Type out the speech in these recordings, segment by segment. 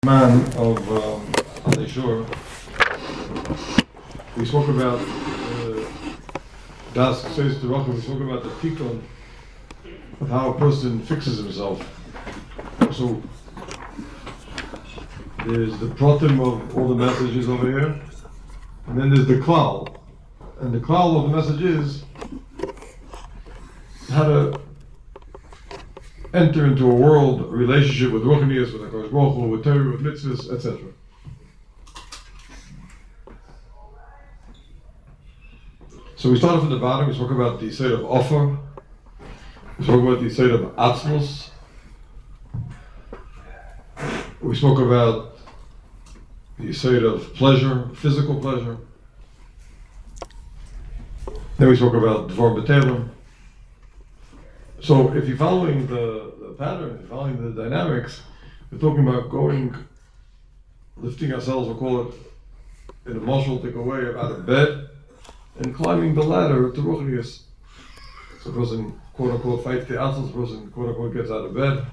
Man of Alei Shur, we spoke about Das says to Rachel, we spoke about the tikkun of how a person fixes himself. So there's the pratim of all the messages over here, and then there's the klal. And the klal of the message is how to enter into a world, a relationship with Ruchnius, with HaKadosh Baruch Hu, with Torah, with mitzvahs, etc. So we started from the bottom. We spoke about the side of offer. We spoke about the side of atzmos. We spoke about the side of pleasure, physical pleasure. Then we spoke about dvar b'telem. So if you're following the pattern, if you're following the dynamics, we're talking about lifting ourselves, we'll call it in a mashal way, out of bed, and climbing the ladder to Ruchnius. So a person, quote unquote, fights the atzos, a person, quote unquote, gets out of bed.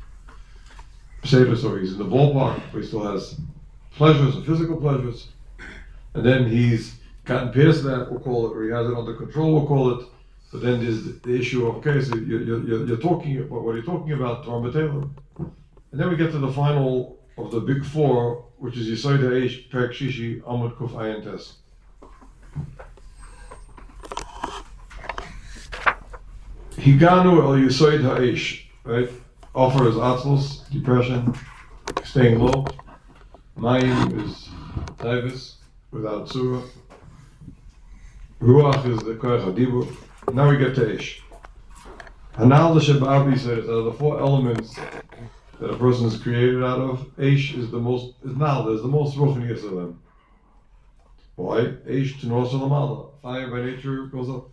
So he's in the ballpark, but he still has pleasures and physical pleasures. And then he's gotten past that, we'll call it, or he has it under control, we'll call it. But then there's the issue of, okay, so you're talking about, what are you talking about, Dvar b'telem? And then we get to the final of the big four, which is Yesod HaEish, Perek Shishi, Amud Kuf Ayin Tes. Higanu el Yesod HaEish, right? Offer is atzlos, depression, staying low. Mayim is taivus, without surah. Ruach is the koach hadibur. Now we get to Eish. Hanal l'shebabi says out of the four elements that a person is created out of, Eish is the most ruchnius of them. Why? Eish t'nor salamala. Fire by nature goes up.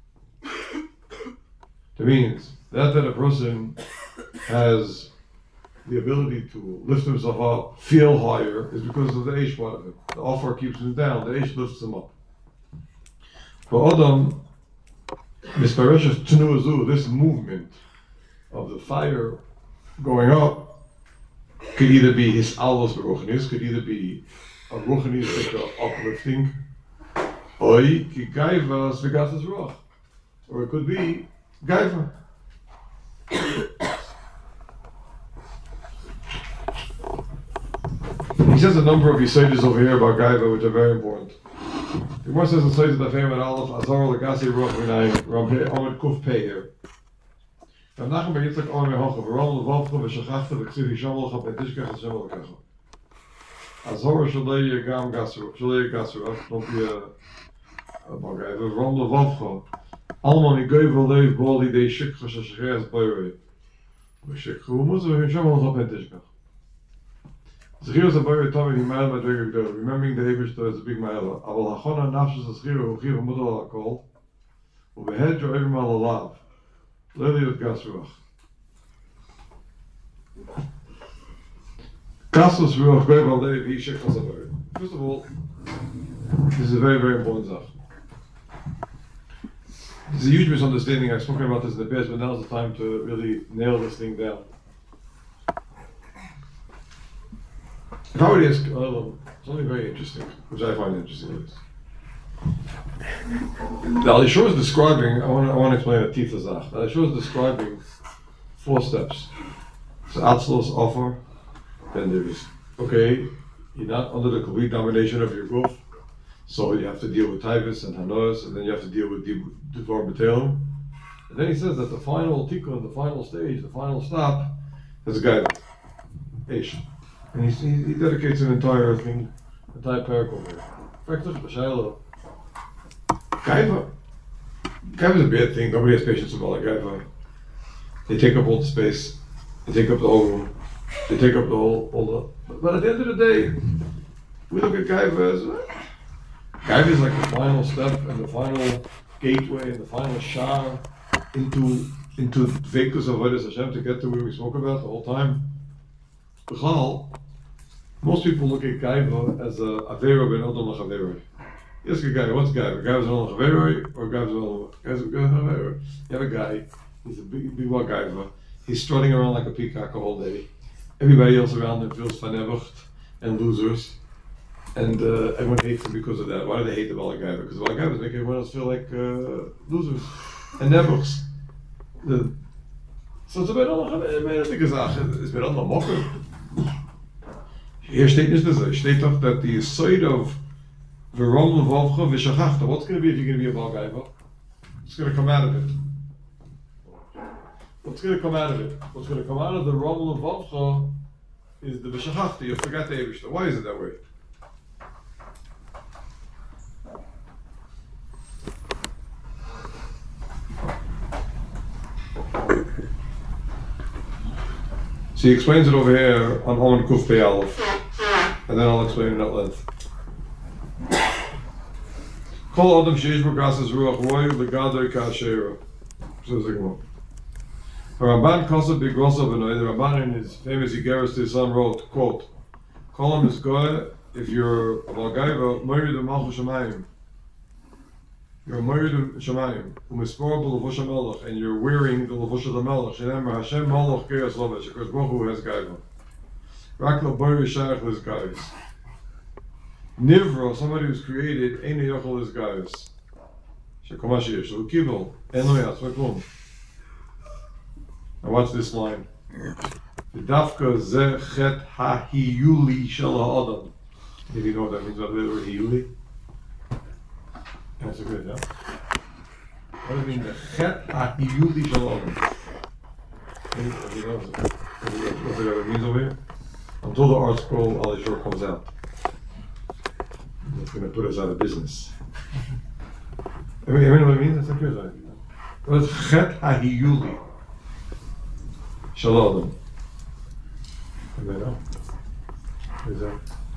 That means that a person has the ability to lift himself up, feel higher, is because of the Eish part of it. The offer keeps him down, the Eish lifts him up. But Adam, this movement of the fire going up could either be his alos beruchnis, could either be a ruchnis like uplifting, or it could be gaiva. He says a number of yisaydis over here about gaiva which are very important. The Gemara says in Seiz the famous Aleph Azar Legasi Ruach Minayim Rabbi Amud Kuf Pei here. Rav Nachman ben Yitzchak Omer Hochav V'Ram Levavcha V'Shachachta V'Ksiv Yisham Lecha B'Tishkach Hashem Lekecha. Azar Shalei Yagam Gasruach. Don't be a bagay. V'Ram Levavcha Alma Migoy V'Leiv B'Ali Dei Shikcha Shashachayas Bayrei. V'Shikcha U'Muzu V'Yisham Lecha B'Tishkach. Remembering the Eibushter is a big ma'ala. Aval hachona nafshus azchiru uchiv mudal hakol ubehedro evim alalav leliot gas ruach. Gasus ruach goyim alev he shekchas abayit. First of all, this is a very, very important stuff. There's a huge misunderstanding. I've spoken about this in the past, but now's the time to really nail this thing down. If I were to ask, something very interesting, which I find interesting is, the Alei Shur is describing, I want to explain a Tifa Zach. The Alei Shur is describing 4 steps. So Atzlos, offer, then there is, okay, you're not under the complete domination of your guf, so you have to deal with Taivus and Hanos, and then you have to deal with Dvar b'telem. And then he says that the final tikkun, the final stage, the final stop, is a guide, Eish. And he dedicates an entire paragraph here. In fact, look at the Shiloh. Gaiva is a bad thing. Nobody has patience with all that Gaiva. They take up all the space. They take up the whole room. They take up all the. But at the end of the day, we look at Gaiva as Gaiva is like the final step and the final gateway and the final shah into Vekus of Avodas Hashem to get to where we spoke about the whole time. Most people look at Gaiva as a Avera ben Odom l'Chavera. You ask a guy, what's Gaiva? Gaiva's an Odom l'Chavera or Gaiva's an Odom l'Chavera? You have a guy, he's a big Gaiva. He's strutting around like a peacock all day. everybody else around him feels vernevucht and losers. And everyone hates him because of that. Why do they hate the Balagaiva? Because the Balagaiva is making everyone else feel like losers and nevuchs. So it's a bit it's been on the mocker. Hier steht nicht so. Steht doch that the side of Verom Levovcha V'Shachachta. What's going to be if you're going to be a Balagaiva? What's going to come out of it? What's going to come out of it? What's going to come out of the Rom Levovcha is the V'Shachachta. You forgot the Eibishter. Why is it that way? So he explains it over here on Omen Kuf Pei Aleph, and then I'll explain it at length. Kol Adam Sheish B'Gasas Ruach Roy L'Gadoi Ka'Ashera. Says the Gemara. Ramban Kosav B'Grosav B'Noi. The Ramban in his famous Igeris to his son wrote, quote, Kol Am is Goy, if you're a Balgaiva, Moirid Malchus Shemayim. You're Moirid Shemayim, Umispor B'Levush HaMelech, and you're wearing the Levush of the Melech. Shenemar Hashem Malach Geras Lovesh, because Baruch Hu has Gaiva. Rak L'Boiri Shayach Liz Gaivis. Nivro, somebody who's created, Ein Yochel Liz Gaivis. Shekomashi Yesh, L'Kibel, En Lo Yatz V'Klum. Now watch this line. V'dafka Ze Chet HaHiyuli Shel HaAdam. If you know what that means, what the word Hiyuli? That's a good, yeah? What does it mean? The Chet HaHiyuli Shel HaAdam. He knows what it means over here? Until the art scroll Ali Shor comes out. That's going to put us out of business. Everyone know what it means? That's a good idea. What is Chet HaHiyuli Shel HaAdam? Anybody know? What is that?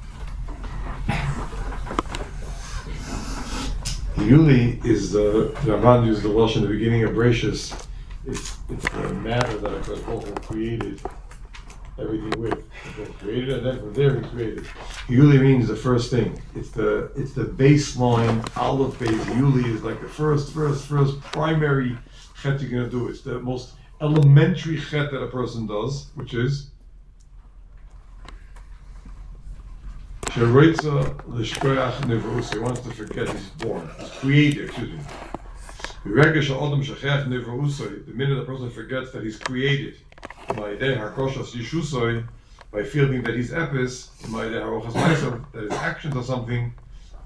Hiyuli is the Ramban used the Welsh in the beginning of Bereshis. It's the matter that HaKadosh created everything with. HaKadosh created and then from there he created. Hiyuli means the first thing. It's the baseline, Aleph base. Hiyuli is like the first primary chet you're going to do. It's the most elementary chet that a person does, which is he wants to forget he's born. He's created, excuse me. The minute a person forgets that he's created, by feeling that he's epis, that his actions are something,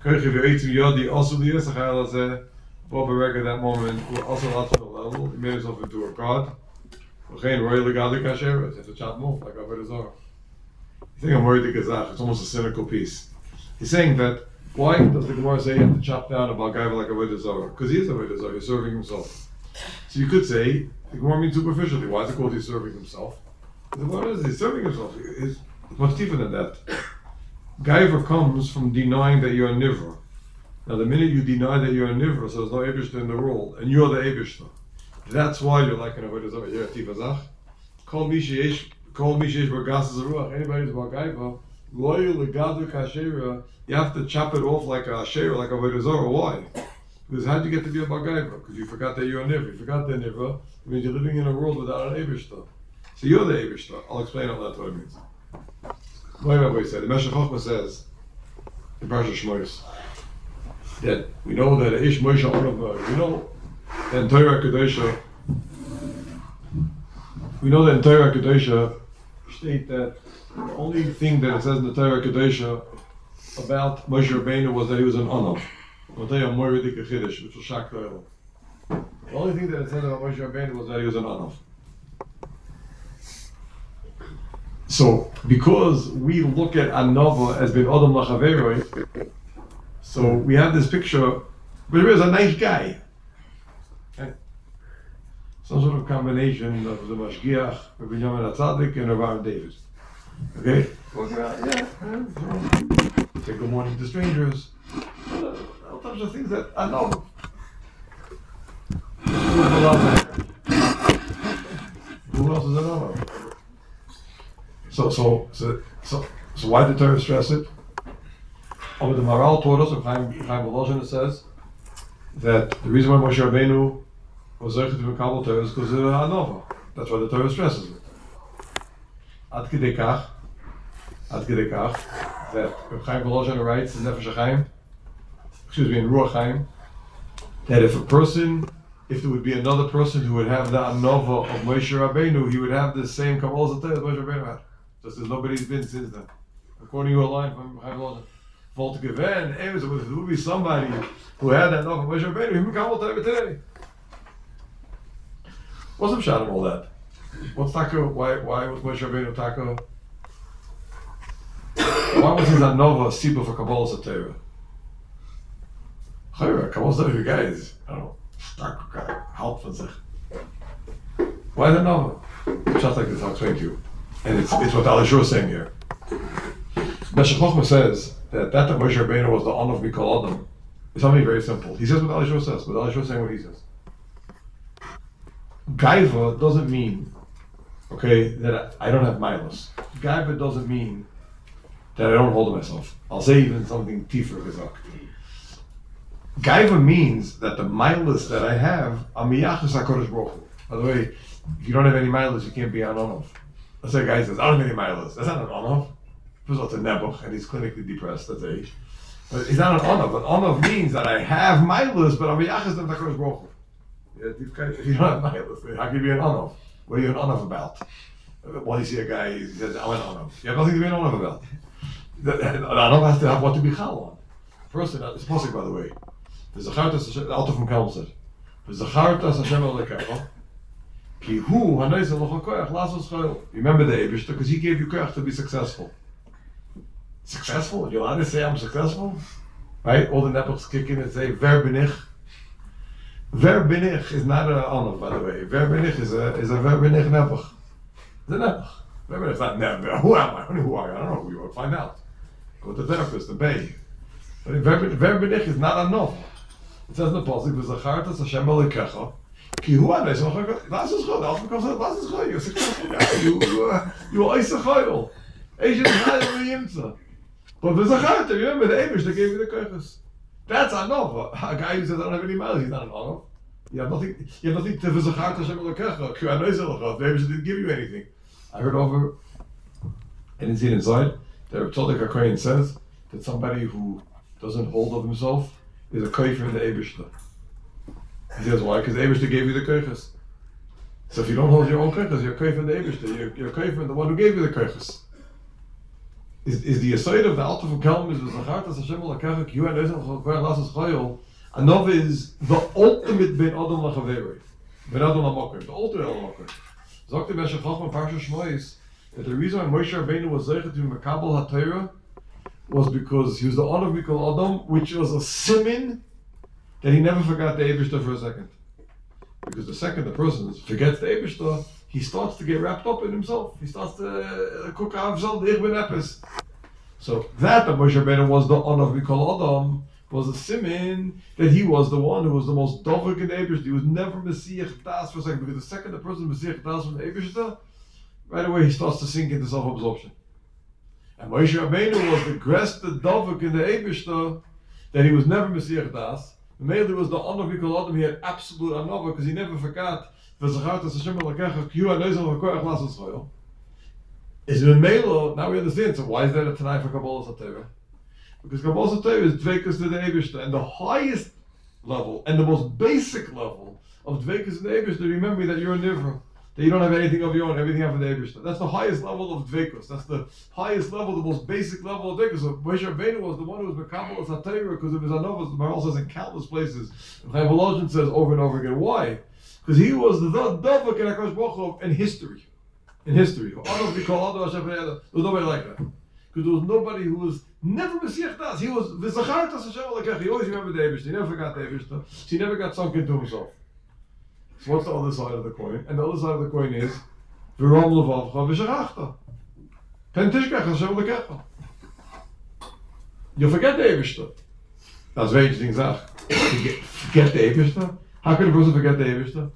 at that moment, we're also not to the level, he made himself into a god. It's a chop move, like Avodah Zarah. You think I'm worried the Gazach, it's almost a cynical piece. He's saying that, why does the Gemara say you have to chop down a Balgaiva like Avodah Zarah? Because he is Avodah Zarah, he's serving himself. So you could say, the Gemara means superficially, why is it called he's serving himself? The Gemara is, he's serving himself, it's much deeper than that. Gaiva comes from denying that you're a Nivra. Now the minute you deny that you're a Nivra, so there's no Eibishter in the world, and you're the Eibishter. That's why you're like an Avodah Zarah, you're a Tifazach. Call Mishesh B'Gasas Ruach. Anybody who's Balgaiva, Loyal Legadu Kashera, you have to chop it off like a Asherah, like a Avodah Zarah. Why? Because how'd you get to be a Balgaiva? Because you forgot that you're a Nivra. You forgot the Nivra, it means you're living in a world without an Eibishter. So you're the Eibishter. I'll explain all that what it means. My Rabbi said, the Meshech Chochmah says, in Parsha Shmoyos, that we know that Ish Moshe Onav, we know that in Torah Kedosha, state that the only thing that it says in the Torah Kedosha about Moshe Rabbeinu was that he was an Onav. I'll tell you a more ridiculous Chiddush, which will shock the world. The only thing that it says about Moshe Rabbeinu was that he was an Onav. So, because we look at Anova as being Adam Lachaveroi, so we have this picture, but he was a nice guy. Okay? Some sort of combination of the Mashgiach, Rabbi Binyamin HaTzadik, and Rabbi David. Okay? Walking around, say good morning to strangers. All types of things that I know. Who else is another? So why did the Torah stress it? Over the Maral taught us, Chaim Volozhin, it says that the reason why Moshe Rabbeinu was zeichet to Mekabel Torah is because of Anova. That's why the Torah stresses it. Ad Kedei Kach, that Reb Chaim Volozhin writes in Nefesh HaChaim, in Ruach Chaim, that if there would be another person who would have the Anova of Moshe Rabbeinu, he would have the same Kabbalah Zateh that Moshe Rabbeinu had. Just as nobody's been since then. According to a line from Chaim Volozhin. There would be somebody who had that Anova of Moshe Rabbeinu, he would Kabbalah Zateh today. What's the shot of all that? What's Taka? Why was Moshe Rabbeinu Taka? Why was his Anova Siba for Kabbalah Zateh? Chayra, Kabbalah Zateh, guys, I don't know. Help van zich. Why the novel? Just like this, I'll explain to you. And it's what Alishur is saying here. Meshech Chochmah says that Moshe Rabbeinu was the honor of Mikol Adam. It's something very simple. He says what Alishur says, but Alishur is saying what he says. Gaiva doesn't mean, okay, that I don't have milos. Gaiva doesn't mean that I don't hold myself. I'll say even something tifer gezak. Gaiva means that the milas that I have, I'm miyachas HaKadosh Baruch Hu. By the way, if you don't have any milas, you can't be an onav. Let's say a guy says, I don't have any milas. That's not an onav. First of all, it's a nebuch, and he's clinically depressed, that's age. But he's not an onav. An onav means that I have milas, but I'm miyachas them HaKadosh Baruch Hu. If you don't have milas, how can you be an onav? What are you an onav about? Well, you see a guy, he says, I'm an onav. You have nothing to be an onav about. An onav has to have what to be chal on. Person, it's possible, by the way. The Alter from Kelm said, remember the Eibishter, because he gave you koach to be successful. Successful? You'll honestly say I'm successful? Right? All the nebuchs kick in and say, Ver binich. Ver binich is not an honor, by the way. Ver binich is a ver binich nebuch. It's a nebuch. Ver binich is not nebuch. Who am I? Who are you? I don't know who you are. Find out. Go to the therapist and pay. But ver binich is not a novel. It says in the Pasuk, "V'zachartas Hashem Elokecha, ki hu anes l'chagah." That's his chayil. The Alter comes that's his chayil. You're a successful guy. You are Eisa chayil. Eisha chayil v'yimtza. But v'zacharta, remember the Eibush that gave you the kochas. That's anova. A guy who says I don't have any miles, he's not an anov. You have nothing to v'zacharta Hashem Elokecha. Ki anes l'chagah. The Eibush didn't give you anything. I heard over, I didn't see it inside. The Reb Tzadok HaKohen says that somebody who doesn't hold of himself is a koifer in the Eibishter. He says, why? Because the Eibishter gave you the koiches. So if you don't hold your own koiches, you're a koifer in the Eibishter. You're a koifer in the one who gave you the koiches. Is the aside of the Alter from Kelm is the Zachartas Hashem L'Kachak, you and Ezel Chokvar Lasas Chayil, Anov is the ultimate Ben Adam L'Chaveri. Ben Adam L'Mokrim. The ultimate L'Mokrim. Zok the Meshech Chochmah Parsha Shmois that the reason why Moshe Rabbeinu was zeichet to Mekabel HaTorah was because he was the honor of Mikol Adam, which was a simin that he never forgot the Eibishter for a second. Because the second the person forgets the Eibishter, he starts to get wrapped up in himself. He starts to cook out himself the Ichben Epis. So that Moshe Rabbeinu was the honor of Mikol Adam was a simin that he was the one who was the most dovek in the Eibishter. He was never Messiach Das for a second, because the second the person Messiach Das from the Eibishter, right away he starts to sink into self-absorption. And Moshe Rabbeinu was the grest the dovek in the Eibishter that he was never Messiach Das. Mainly was the honor of Mikol Adam. He had absolute anova because he never forgot. Is in Melo, now we understand. So why is that a Tanai for Kabbalah Sateva? Because Kabbalah Sateva is Dvekus to the Eibishter, and the highest level and the most basic level of Dvekus in the Eibishter. Remember that you're a Nivra. That you don't have anything of your own, everything out of the Eibishter. That's the highest level of Dvekus. That's the highest level, the most basic level of Dvekus. So Moshe Rabbeinu was the one who was Mekabel as HaTorah because of his anovas. The Maharal says in countless places. And Chaim Volozhin says over and over again. Why? Because he was the Dovek in HaKadosh Baruch Hu in history. In history. There was nobody like that. Because there was nobody who was never Messiach Das. He was V'zachartas Hashem Elokecha. He always remembered the Eibishter. He never forgot the Eibishter. He never got sunk into himself. So what's the other side of the coin? And the other side of the coin is V'rom levavcha v'sharachta. Pen tishkach Hashem Elokecha. You'll forget the Eibishter. That's a very interesting zach. Forget the Eibishter? How can a person forget the Eibishter?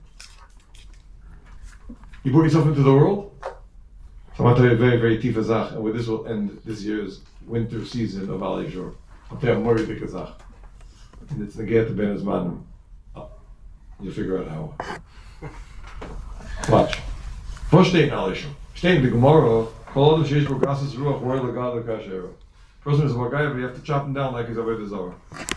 You put yourself into the world? So I want to tell you a very, very tifa zach, and with this will end this year's winter season of Al Yishur. I'll tell you a more ridiculous zach. And it's Negeat to Ben Azman. You'll figure out how. Watch. First day in Al Yishur. Stay in the Gemara. Person is a guy, but you have to chop him down like he's a Avodah Zarah.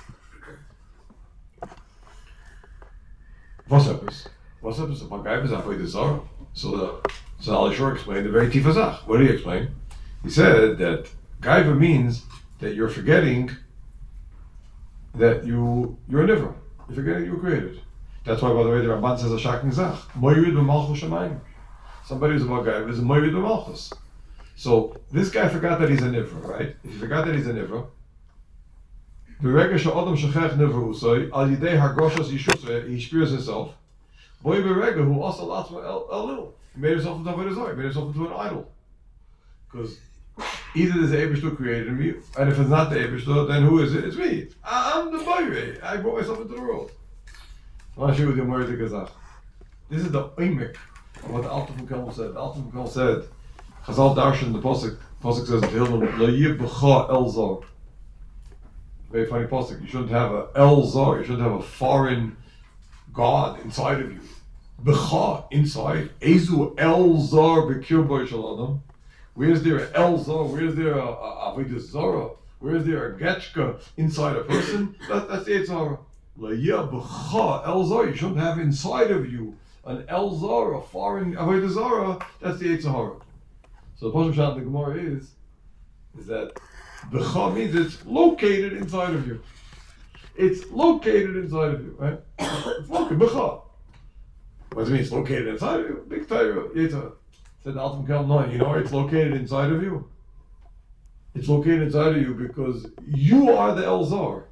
What's up? What's up? A guy is a Avodah Zarah. So Alishor explained the very tifazach. What did he explain? He said that gaiva means that you're forgetting that you're a nivra. You're forgetting you were created. That's why, by the way, the Ramban says a shaking zach. Moyrid b'malchus shemayim. Somebody who's about gaiva is a moyrid b'malchus. So this guy forgot that he's a nivra, right? If he forgot that he's a nivra, b'rega she'odam shechech nivra usay al yidei hargoshas yishusay, he spears himself. Boy b'rega who also latzma elil. He made himself into Avodah Zarah. He made himself into an idol. Because either there's the Eibishter created me, and if it's not the Eibishter, then who is it? It's me. I'm the boy. I brought myself into the world. I want to show you the Gemara de Gazach. This is the oimek of what the Alter from Kelm said. The Alter from Kelm said, Chazal Darshan, the Pasuk says in Tehillim, Lo yib b'cha el zar. Very funny Pasuk. You shouldn't have a el zar. You shouldn't have a foreign god inside of you. B'cha, inside. Ezu el zar b'kir boy shel adam. Where's there a el zar? Where's there a avodah zara? Where's there a getchka inside a person? That's the Eitzara. La'yah b'cha el zar. You shouldn't have inside of you an el zar, a foreign avodah zara. That's the Eitzara. So the Pasuk Shat in the Gemara is that b'cha means it's located inside of you. It's located inside of you, right? It's located b'cha. What does it mean? It's located inside of you. Big Torah. Said Alter from Kelm, no, you know where it's located inside of you? It's located inside of you because you are the Elzar.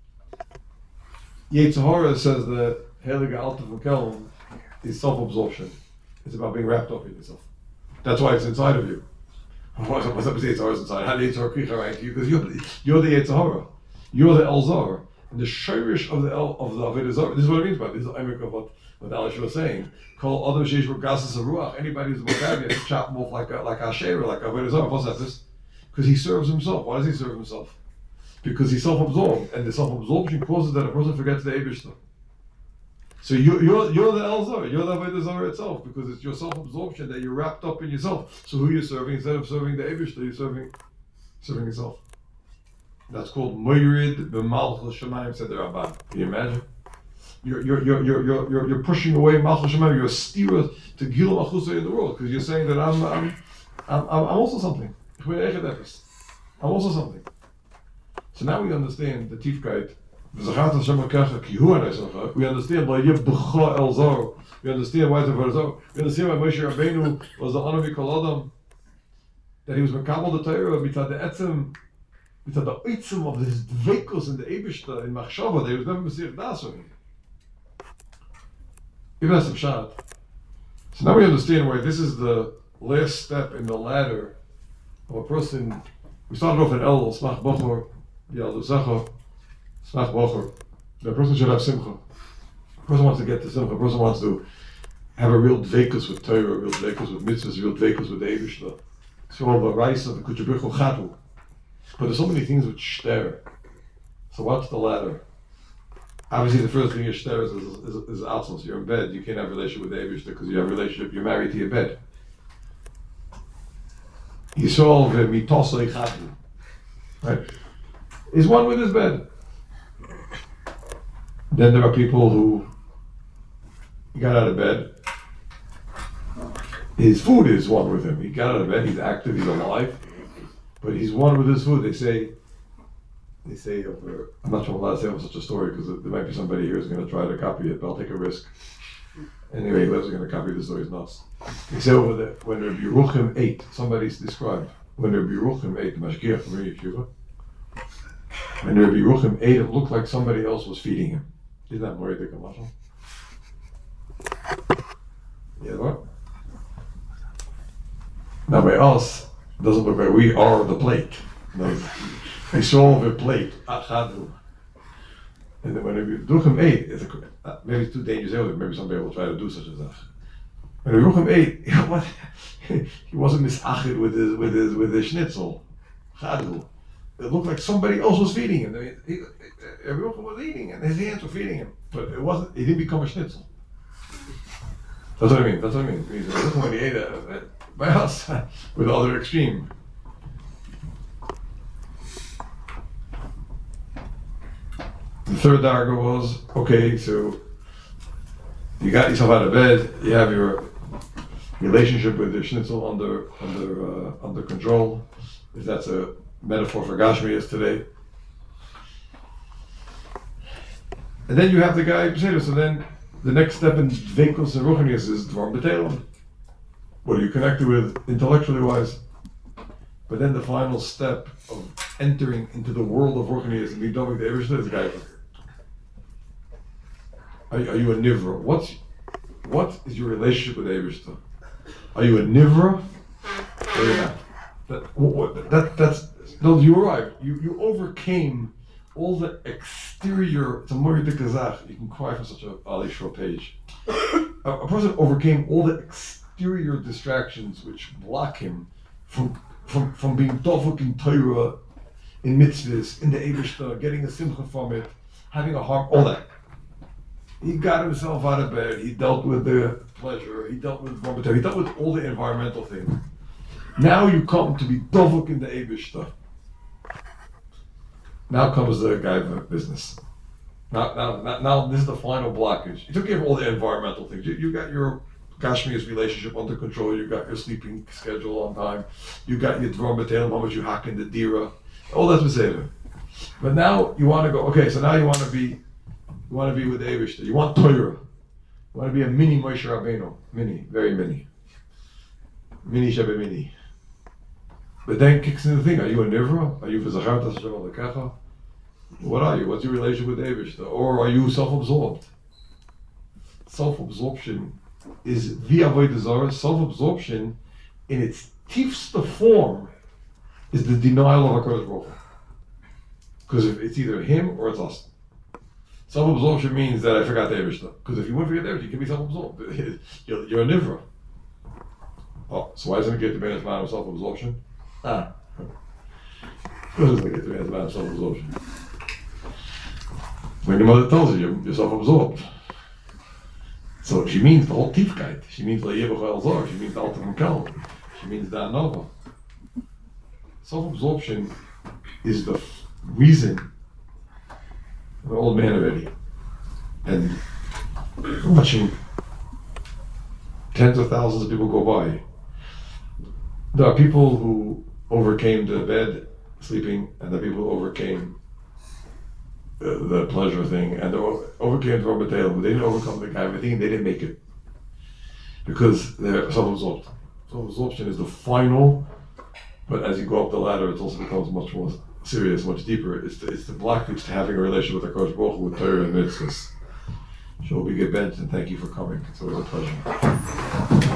Yetzirah says that Heilige Alter from Kelm is self-absorption. It's about being wrapped up in yourself. That's why it's inside of you. What's up with Yetzirah inside? How did Yetzirah kricha right to you? Because you're the Yetzirah. You're the Elzar. And the shirish of the Avodah Zarah. This is what it means by this. This is the Emek of what Alish was saying. Call other sheish rugasas ruach. Anybody who's Bogavia, you chop him off like a shera, like a Avodah Zarah. What's that? Because he serves himself. Why does he serve himself? Because he's self-absorbed, and the self-absorption causes that a person forgets the Eibishter. So you're the Elzar. You're the Avodah Zarah itself, because it's your self-absorption that you're wrapped up in yourself. So who you're serving, instead of serving the Eibishter, you're serving yourself. That's called Moyrid b'malchus shemayim, said the Rabban. Can you imagine? You're pushing away malchus shemayim. You're a steerer to gil malchusay in the world because you're saying that I'm also something. I'm also something. So now we understand the Tifkeit. We understand why you b'cha el zar. We understand why it's a zar. We understand why Moshe Rabbeinu was the Anavi Kol Adam. That he was Mekabel the Torah mitad the etzem. With the oitzim of his dveikus in the Eibishter in Machshava, they was never Messiah Das for him. Give us some shot. So now we understand why this is the last step in the ladder of a person. We started off in El Smach Bochor, Yal Zacha, Smach Bochor. The person should have simcha. The person wants to get to simcha. The person wants to have a real dveikus with Torah, a real dveikus with mitzvahs, a real dveikus with the Eibishter. So all the rice of the Kuchabrichu Chatu. But there's so many things which shter. So what's the ladder? Obviously, the first thing you shter is atzmos. You're in bed. You can't have a relationship with the Eibishter because you have a relationship. You're married to your bed. Yisrael v'mitosoi chatu. Right? He's one with his bed. Then there are people who got out of bed. His food is one with him. He got out of bed. He's active. He's alive. But he's one with his food. They say, I'm not sure I'm allowed to say over such a story because there might be somebody here who's going to try to copy it, but I'll take a risk. Anyway, whoever's going to copy the story is nuts. They say over there, when Rabbi Yeruchim ate, somebody's described, when Rabbi Yeruchim ate, the Mashgiach from Yeshiva, when Rabbi Yeruchim ate, it looked like somebody else was feeding him. Isn't that more the commercial? Yeah, what? Now by us, it doesn't look like we are the plate. We saw the plate, achadu. And then when Yeruchim ate, maybe it's too dangerous, maybe somebody will try to do such a thing. When Yeruchim ate, he wasn't misachid with his schnitzel, chadu. It looked like somebody else was feeding him. Yeruchim was eating and his hands were feeding him. But he didn't become a schnitzel. That's what I mean. When he ate it my house with the other extreme. The third darga was, okay, so you got yourself out of bed, you have your relationship with your schnitzel under control, if that's a metaphor for Gashmias today. And then you have the guy, so then the next step in Dvekus and Ruchnius is Dvar B'Telem. What are you connected with intellectually wise? But then the final step of entering into the world of Ruchnius and being done with the Ebershter is Gaiva. Are you a Nivra? What is your relationship with Ebershter? Are you a Nivra? Or you're not? No, you arrived. You overcame all the exterior. It's a Morid Kazakh. You can cry for such a Ali short page. A person overcame all the exterior distractions which block him from being dofuk in Torah, in mitzvahs, in the Eibishter, getting a simcha from it, having a heart, all that. He got himself out of bed, he dealt with the pleasure, he dealt with he dealt with all the environmental things. Now you come to be dofuk in the Eibishter. Now comes the Gaiva business. Now this is the final blockage. You took care of all the environmental things. You got your Gashmi's relationship under control, you got your sleeping schedule on time, you got your Dvar B'Telem, how much you hack in the Dira, all that's Beseder. But now you want to go, okay, so now you want to be with the Eibishter, you want Torah, you want to be a mini Moshe Rabbeinu, mini, very mini. Mini Shebe Mini. But then kicks in the thing, are you a Nivra? Are you V'zacharta Hashem Alekecha? What are you? What's your relationship with Eibishter? Or are you self-absorbed? Self-absorption is the Avodah Zarah. Self-absorption in its tiefste form is the denial of HaKadosh Baruch Hu. Because it's either him or it's us. Self-absorption means that I forgot the Eibishter. Because if you wouldn't forget the Eibishter, you can be self-absorbed. You're a Nivra. Oh, so why doesn't it get the man's amount of self-absorption? Why doesn't it get the man's amount of self-absorption? When your mother tells you, you're self-absorbed. So she means the whole Tiefkeit. She means the Yevach Zor. She means the Alter from Kel. She means the Anova. Self-absorption is the reason I'm an old man already. And watching tens of thousands of people go by. There are people who overcame the bed sleeping, and the people who overcame the pleasure thing, and they overcame the Dvar B'Telem, but they didn't overcome the Gaiva thing, and they didn't make it. Because they're self-absorbed. Self-absorption is the final, but as you go up the ladder, it also becomes much more serious, much deeper. It's the blockage to having a relationship with HaKadosh Baruch Hu, with Torah and mitzvahs. Shall we get bent, and thank you for coming. It's always a pleasure.